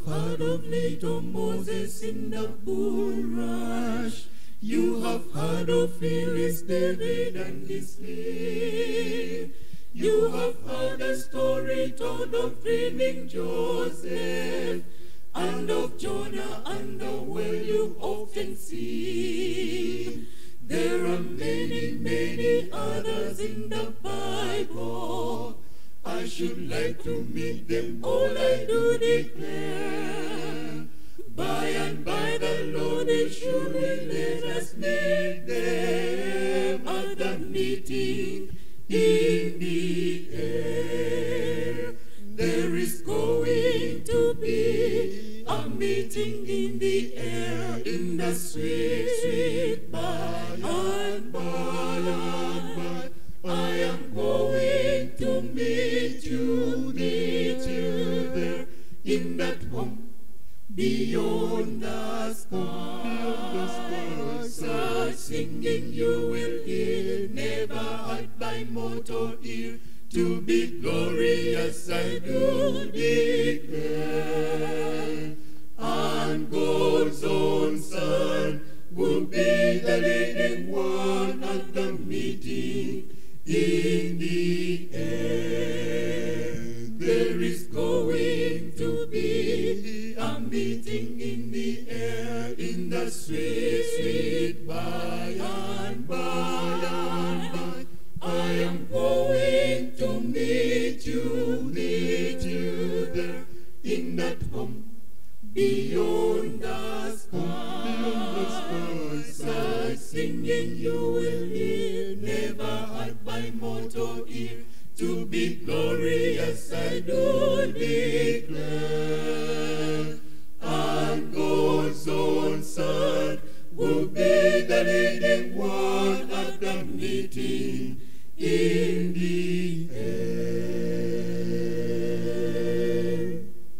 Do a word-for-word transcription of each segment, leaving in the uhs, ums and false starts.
heard of little Moses in the bulrush. You have heard of Phyllis, David, and his sleep. You have heard a story told of dreaming Joseph, and of Jonah and the whale you often see. There are many, many others in the Bible. I should like to meet them all, I do declare. By and by the Lord will surely let us meet them at the meeting in the air. There is going to be a meeting in the air, in the sweet, sweet by and by and by. I am going to meet you, meet you there, in that home beyond the sky. Beyond the sky. Such singing you will hear, never heard by mortal ear. To be glorious I do declare. And God's own Son will be the leading one at the meeting in the air. There is going to be a meeting in the air, in the sweet, sweet by and by and by. I am going to meet you, meet you there, in that home beyond the sky. Beyond the sky. Such singing you will hear, never heard by mortal ear. To be glorious I do declare. And God's own Son will be the leading one at the meeting in the air.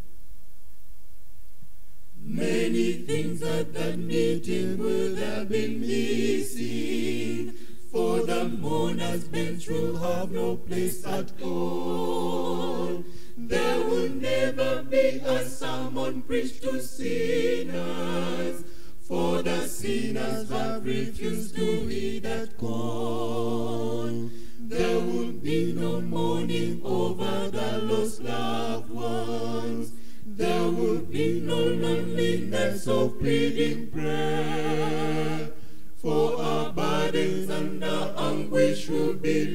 Many things at that meeting will have been missing, for the mourner's bench will have no place at all. There will never be a sermon preached to sinners, for the sinners have refused to heed that call. There will be no mourning over the lost loved ones. There will be no loneliness of pleading prayer, for our burdens and our anguish will be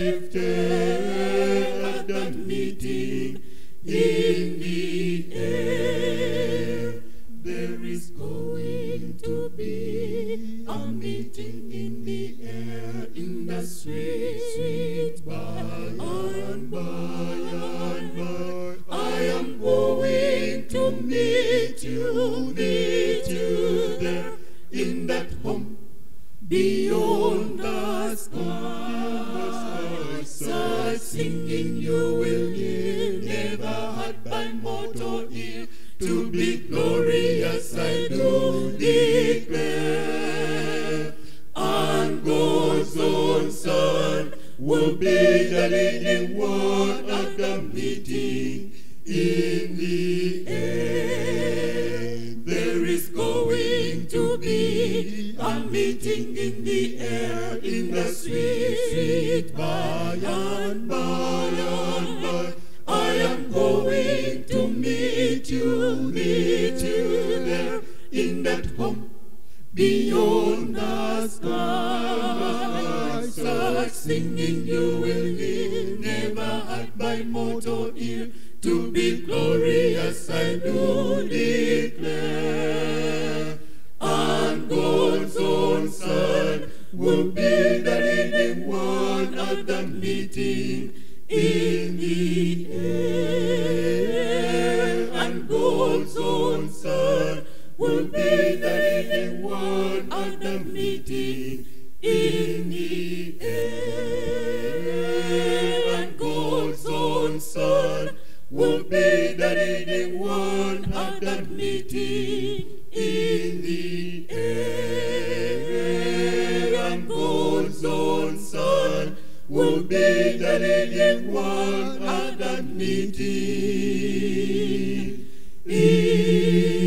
lifted at that meeting in the air. There is going to be a meeting in the air, in the sweet, sweet by and by and by. I am going to meet you, meet you there, in that home beyond the sky. Such singing you will hear, never heard by mortal ear. To be glorious I do declare. And God's own Son will be the leading one at the meeting in the air. There is going to be a meeting in the air, in the sweet, sweet by and by and by. I am going to meet you, meet you there, in that home beyond the sky. Such singing you will hear, never heard by mortal ear. To be glorious I do declare. And God's own Son will be the leading one at the meeting in the air. And God's own Son will be the leading one at the meeting in the air. And God's own Son will be the leading one at the meeting in the air. And God's own Son will be the leading one at the meeting in